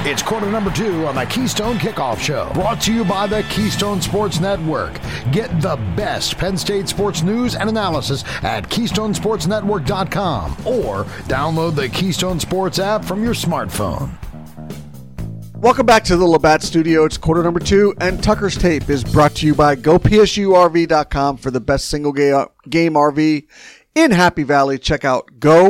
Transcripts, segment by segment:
It's quarter number 2 on the Keystone Kickoff Show, brought to you by the Keystone Sports Network. Get the best Penn State sports news and analysis at KeystoneSportsNetwork.com or download the Keystone Sports app from your smartphone. Welcome back to the Labatt Studio. It's quarter number 2, and Tucker's Tape is brought to you by GoPSURV.com for the best single game RV in Happy Valley. Check out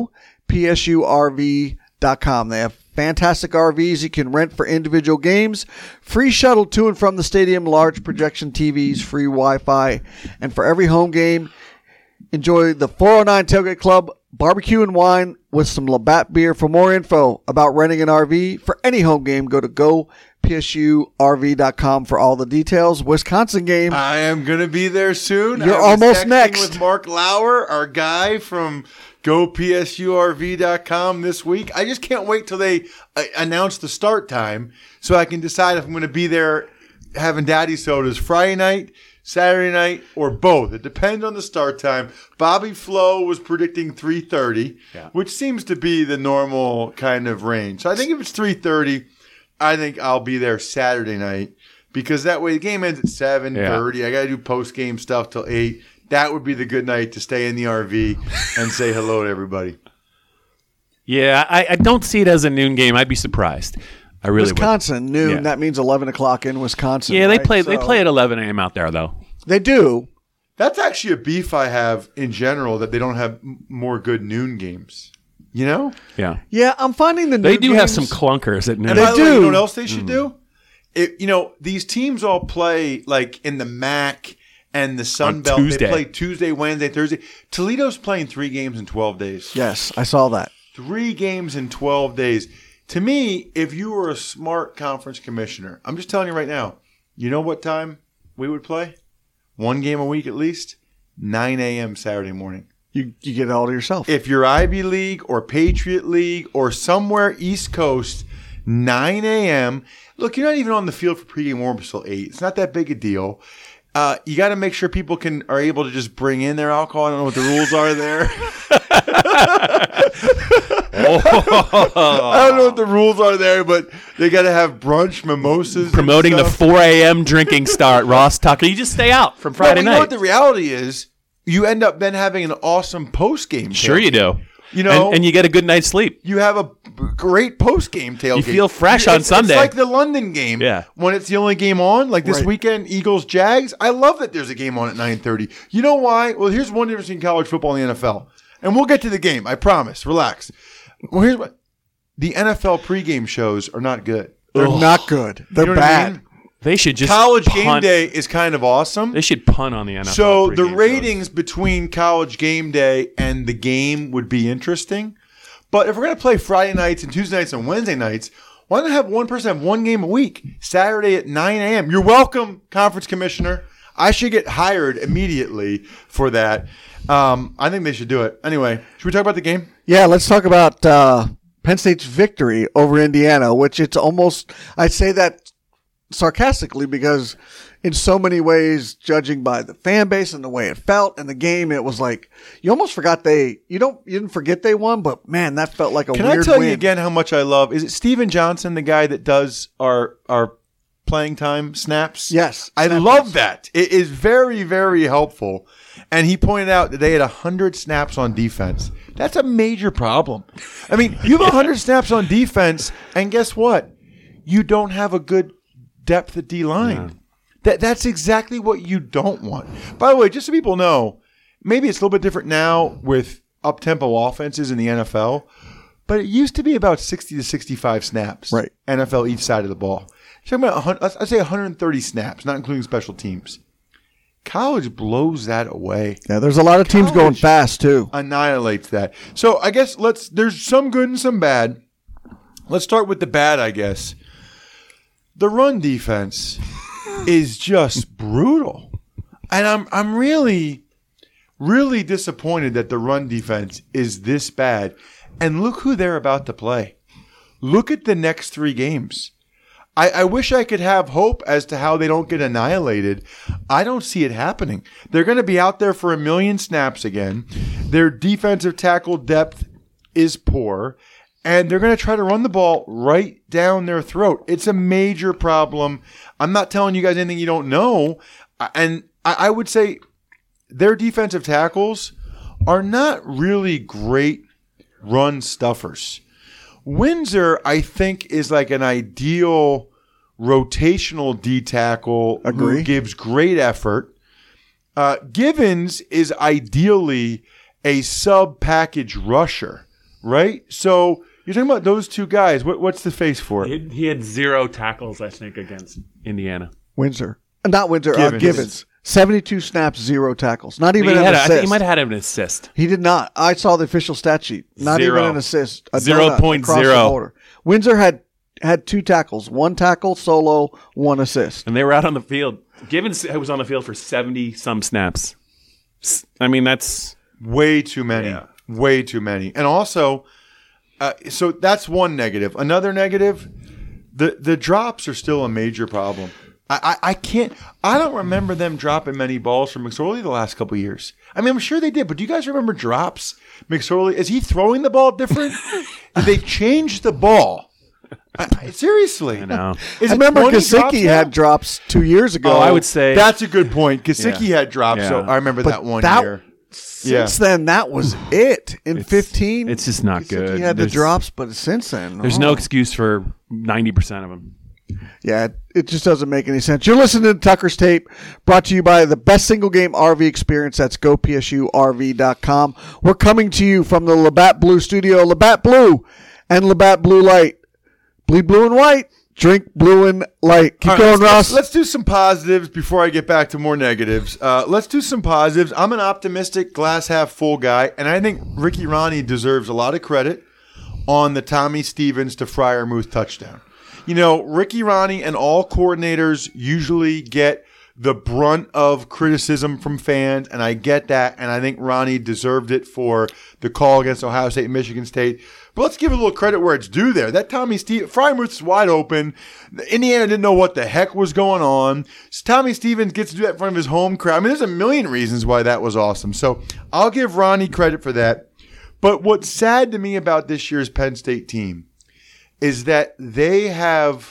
GoPSURV.com. They have fantastic RVs you can rent for individual games, free shuttle to and from the stadium, large projection TVs, free Wi-Fi, and for every home game, enjoy the 409 Tailgate Club barbecue and wine with some Labatt beer. For more info about renting an RV for any home game, go to GoPSURV.com for all the details. Wisconsin game. I am going to be there soon. You're almost next. With Mark Lauer, our guy from GoPSURV.com this week. I just can't wait till they announce the start time so I can decide if I'm going to be there having daddy sodas Friday night, Saturday night, or both. It depends on the start time. Bobby Flo was predicting 3:30, which seems to be the normal kind of range. So I think if it's 3:30, I think I'll be there Saturday night because that way the game ends at 7:30. I got to do post-game stuff till 8. That would be the good night to stay in the RV and say hello to everybody. Yeah, I don't see it as a noon game. I'd be surprised. I really Wisconsin, would. noon. Yeah. That means 11 o'clock in Wisconsin. Yeah, right? They play at 11 a.m. out there, though. They do. That's actually a beef I have in general, that they don't have more good noon games. You know? Yeah. Yeah, I'm finding the noon They do games, have some clunkers at noon. And by the way, do. you know what else they should do? These teams all play like in the MAC and the Sun Belt. Tuesday. They play Tuesday, Wednesday, Thursday. Toledo's playing 3 games in 12 days. Yes, I saw that. 3 games in 12 days. To me, if you were a smart conference commissioner, I'm just telling you right now, you know what time we would play? 1 game a week at least, 9 a.m. Saturday morning. You get it all to yourself. If you're Ivy League or Patriot League or somewhere East Coast, 9 a.m. Look, you're not even on the field for pregame warm-ups till 8. It's not that big a deal. You got to make sure people are able to just bring in their alcohol. I don't know what the rules are there. I don't know what the rules are there, but they got to have brunch, mimosas. Promoting the 4 a.m. drinking start, Ross Tucker. You just stay out from Friday night. You know what the reality is? You end up then having an awesome post-game tailgate. Sure you do. You know, and you get a good night's sleep. You have a great post-game tailgate. You feel fresh on Sunday. It's like the London game. Yeah. When it's the only game on, like this weekend, Eagles-Jags. I love that there's a game on at 9:30. You know why? Well, here's one difference between college football and the NFL. And we'll get to the game. I promise. Relax. Well, here's what. The NFL pregame shows are not good. They're not good. They're bad. I mean? They should just College Game Day is kind of awesome. They should punt on the NFL. So the pregame ratings between College Game Day and the game would be interesting. But if we're going to play Friday nights and Tuesday nights and Wednesday nights, why not have one person have 1 game a week, Saturday at 9 a.m.? You're welcome, conference commissioner. I should get hired immediately for that. I think they should do it. Anyway, should we talk about the game? Yeah, let's talk about Penn State's victory over Indiana, which it's almost, I say that sarcastically because in so many ways, judging by the fan base and the way it felt in the game, it was like you almost forgot you didn't forget they won, but man, that felt like a weird win. Can I tell you again how much I love? Is it Steven Johnson, the guy that does our playing time snaps? Yes. I love that. It is very, very helpful. And he pointed out that they had 100 snaps on defense. That's a major problem. I mean, you have 100 snaps on defense, and guess what? You don't have a good depth at D-line. Yeah. That's exactly what you don't want. By the way, just so people know, maybe it's a little bit different now with up-tempo offenses in the NFL, but it used to be about 60 to 65 snaps. Right. NFL each side of the ball. Talking about, I'd say 130 snaps, not including special teams. College blows that away. Yeah, there's a lot of teams going fast, too. Annihilates that. So I guess there's some good and some bad. Let's start with the bad, I guess. The run defense is just brutal. And I'm really, really disappointed that the run defense is this bad. And look who they're about to play. Look at the next 3 games. I wish I could have hope as to how they don't get annihilated. I don't see it happening. They're going to be out there for 1 million snaps again. Their defensive tackle depth is poor. and they're going to try to run the ball right down their throat. It's a major problem. I'm not telling you guys anything you don't know. And I would say their defensive tackles are not really great run stuffers. Windsor, I think, is like an ideal rotational D tackle who gives great effort. Givens is ideally a sub-package rusher, right? So you're talking about those two guys. What's the face for it? He had 0 tackles, I think, against Indiana. Windsor. Not Windsor, Givens. Givens. 72 snaps, 0 tackles. Not even an I assist. think he might have had an assist. He did not. I saw the official stat sheet. Not 0. even an assist. A 0.0. across the border. Windsor had 2 tackles. 1 tackle, solo, 1 assist. And they were out on the field. Givens was on the field for 70-some snaps. I mean, that's... Way too many. Yeah. Way too many. And also, so that's one negative. Another negative, the drops are still a major problem. I don't remember them dropping many balls from McSorley the last couple of years. I mean, I'm sure they did, but do you guys remember drops? McSorley, is he throwing the ball different? They changed the ball. Seriously. I know. Is I it remember 20 drops Gesicki now? had drops 2 years ago. I would say... That's a good point. Gesicki had drops, Yeah. so I remember But that one that- year. Since then, that was it. In 15, It's just not Gesicki good. had the There's- drops, but since then, There's no excuse for 90% of them. Yeah, it just doesn't make any sense. You're listening to Tucker's Tape, brought to you by the best single game RV experience. That's GoPSURV.com. We're coming to you from the Labatt Blue Studio. Labatt Blue and Labatt Blue Light. Bleed blue and white. Drink blue and light. Keep All going, right, Ross. Let's do some positives before I get back to more negatives. Let's do some positives. I'm an optimistic, glass half full guy, and I think Ricky Ronnie deserves a lot of credit on the Tommy Stevens to Freiermuth touchdown. You know, Ricky Ronnie and all coordinators usually get the brunt of criticism from fans, and I get that, and I think Ronnie deserved it for the call against Ohio State and Michigan State. But let's give a little credit where it's due there. That Freiermuth's wide open. Indiana didn't know what the heck was going on. So Tommy Stevens gets to do that in front of his home crowd. I mean, there's a million reasons why that was awesome. So I'll give Ronnie credit for that. But what's sad to me about this year's Penn State team is that they have,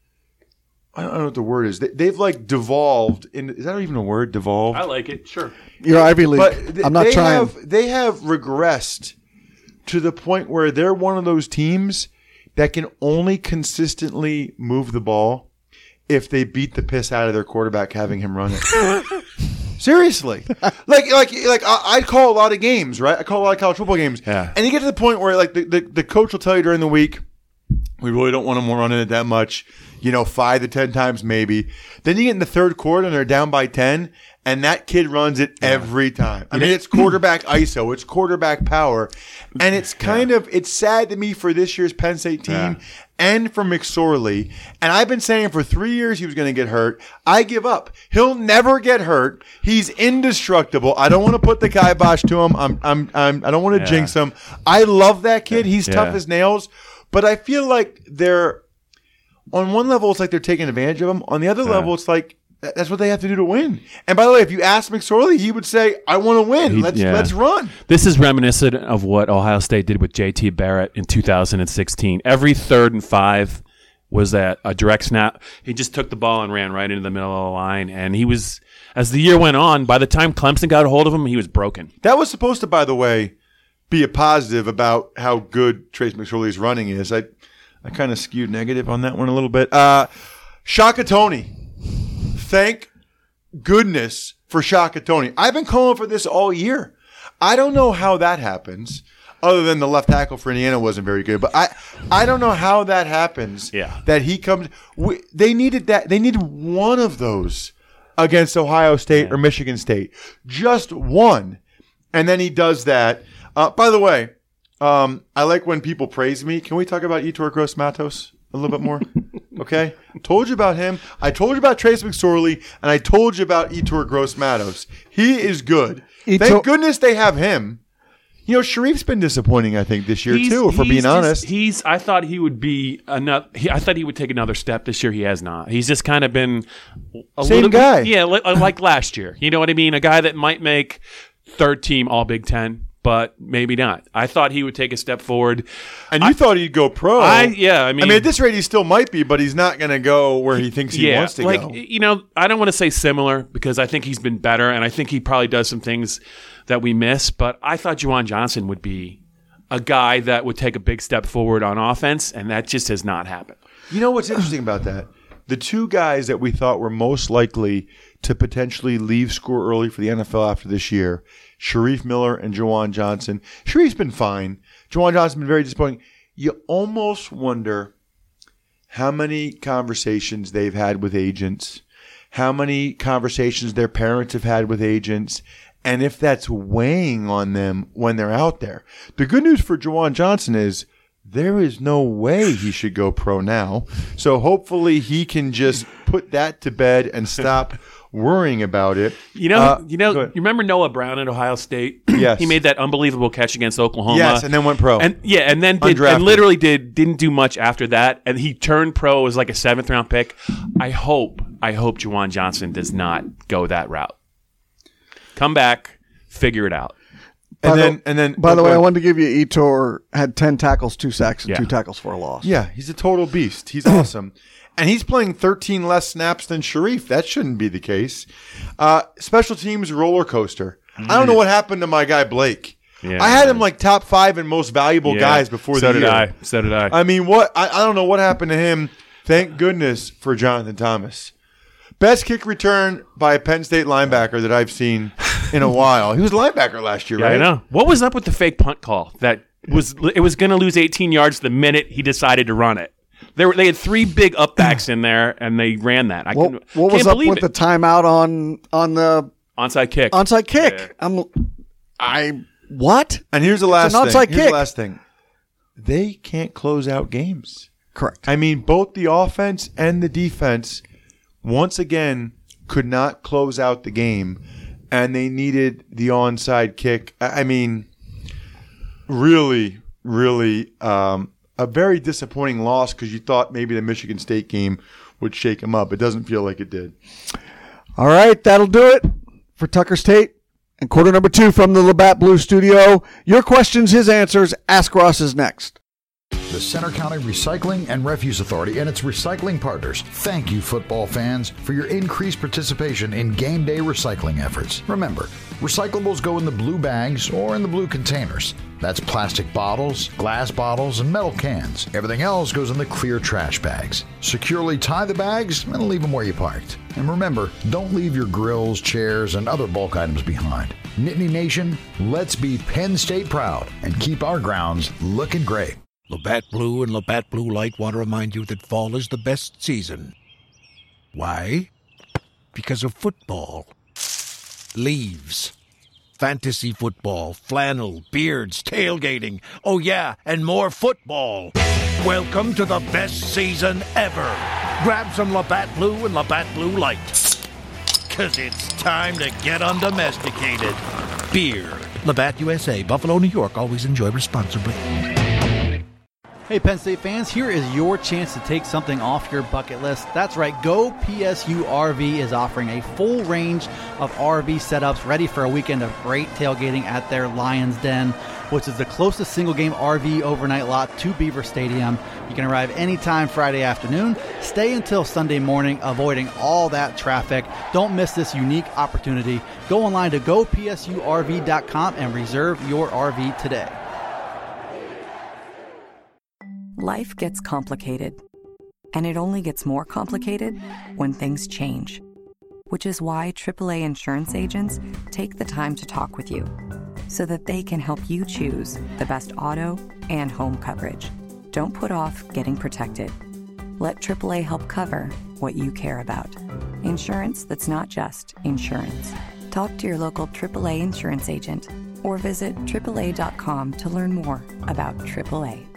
I don't know what the word is. They've like devolved. Is that even a word? Devolved? I like it. Sure. You're Ivy League. But I'm not trying. They have regressed to the point where they're one of those teams that can only consistently move the ball if they beat the piss out of their quarterback having him run it. Seriously. Like I call a lot of games, right? I call a lot of college football games. Yeah. And you get to the point where like the coach will tell you during the week, we really don't want them running it that much, 5 to 10 times maybe. Then you get in the third quarter and they're down by 10, and that kid runs it every time. I mean, it's quarterback ISO, it's quarterback power, and it's it's sad to me for this year's Penn State team and for McSorley. And I've been saying for 3 years he was going to get hurt. I give up. He'll never get hurt. He's indestructible. I don't want to put the kibosh to him. I don't want to jinx him. I love that kid. He's tough as nails. But I feel like they're, on one level, it's like they're taking advantage of him. On the other level, it's like that's what they have to do to win. And by the way, if you ask McSorley, he would say, I want to win. Let's run. This is reminiscent of what Ohio State did with J.T. Barrett in 2016. Every 3rd and 5 was that a direct snap. He just took the ball and ran right into the middle of the line. And he was, as the year went on, by the time Clemson got a hold of him, he was broken. That was supposed to, by the way, be a positive about how good Trace McSorley's running is. I kind of skewed negative on that one a little bit. Shaka Toney. Thank goodness for Shaka Toney. I've been calling for this all year. I don't know how that happens, other than the left tackle for Indiana wasn't very good. But I don't know how that happens. Yeah. That he comes. They needed that. They needed one of those against Ohio State or Michigan State. Just one. And then he does that. By the way, I like when people praise me. Can we talk about Yetur Gross-Matos a little bit more? Okay? Told you about him. I told you about Trace McSorley, and I told you about Yetur Gross-Matos. He is good. Thank goodness they have him. Sharif's been disappointing, I think, this year too. If we're being honest, I thought he would be another. I thought he would take another step this year. He has not. He's just kind of been same guy. Yeah, like last year. You know what I mean? A guy that might make third team All Big Ten. but maybe not. I thought he would take a step forward. And you thought he'd go pro. I mean, at this rate, he still might be, but he's not going to go where he thinks he wants to go. I don't want to say similar because I think he's been better, and I think he probably does some things that we miss. But I thought Juwan Johnson would be a guy that would take a big step forward on offense, and that just has not happened. You know what's interesting about that? The two guys that we thought were most likely to potentially leave school early for the NFL after this year, Sharif Miller and Juwan Johnson. Sharif's been fine. Juwan Johnson's been very disappointing. You almost wonder how many conversations they've had with agents, how many conversations their parents have had with agents, and if that's weighing on them when they're out there. The good news for Juwan Johnson is there is no way he should go pro now. So hopefully he can just put that to bed and stop worrying about it. You remember Noah Brown at Ohio State? Yes. He made that unbelievable catch against Oklahoma. Yes, and then went pro. And then didn't do much after that. And he turned pro as like a 7th round pick. I hope Juwan Johnson does not go that route. Come back, figure it out. By the way, I wanted to give you Etor had 10 tackles, 2 sacks, and 2 tackles for a loss. Yeah, he's a total beast. He's awesome. And he's playing 13 less snaps than Sharif. That shouldn't be the case. Special teams roller coaster. I don't know what happened to my guy Blake. Yeah, I had him like top 5 in most valuable guys before the year. So did I. I mean, I don't know what happened to him. Thank goodness for Jonathan Thomas. Best kick return by a Penn State linebacker that I've seen in a while. He was a linebacker last year, right? I know. What was up with the fake punt call? It was going to lose 18 yards the minute he decided to run it. They had 3 big upbacks in there, and they ran that. What was up with the timeout on the onside kick? Onside kick. Yeah. What? And here's the last thing. Here's the last thing. They can't close out games. Correct. I mean, both the offense and the defense once again could not close out the game, and they needed the onside kick. I mean, really, really a very disappointing loss because you thought maybe the Michigan State game would shake them up. It doesn't feel like it did. All right, that'll do it for Tucker State and quarter number 2 from the Labatt Blue Studio. Your questions, his answers. Ask Ross is next. The Center County Recycling and Refuse Authority and its recycling partners thank you, football fans, for your increased participation in game day recycling efforts. Remember, recyclables go in the blue bags or in the blue containers. That's plastic bottles, glass bottles, and metal cans. Everything else goes in the clear trash bags. Securely tie the bags and leave them where you parked. And remember, don't leave your grills, chairs, and other bulk items behind. Nittany Nation, let's be Penn State proud and keep our grounds looking great. Labatt Blue and Labatt Blue Light want to remind you that fall is the best season. Why? Because of football. Leaves. Fantasy football, flannel, beards, tailgating. Oh yeah, and more football. Welcome to the best season ever. Grab some Labatt Blue and Labatt Blue Light. 'Cause it's time to get undomesticated. Beer. Labatt USA, Buffalo, New York. Always enjoy responsibly. Hey Penn State fans, here is your chance to take something off your bucket list. That's right, Go PSU RV is offering a full range of RV setups ready for a weekend of great tailgating at their Lions Den, which is the closest single-game RV overnight lot to Beaver Stadium. You can arrive anytime Friday afternoon, stay until Sunday morning, avoiding all that traffic. Don't miss this unique opportunity. Go online to gopsurv.com and reserve your RV today. Life gets complicated, and it only gets more complicated when things change, which is why AAA insurance agents take the time to talk with you so that they can help you choose the best auto and home coverage. Don't put off getting protected. Let AAA help cover what you care about. Insurance that's not just insurance. Talk to your local AAA insurance agent or visit AAA.com to learn more about AAA.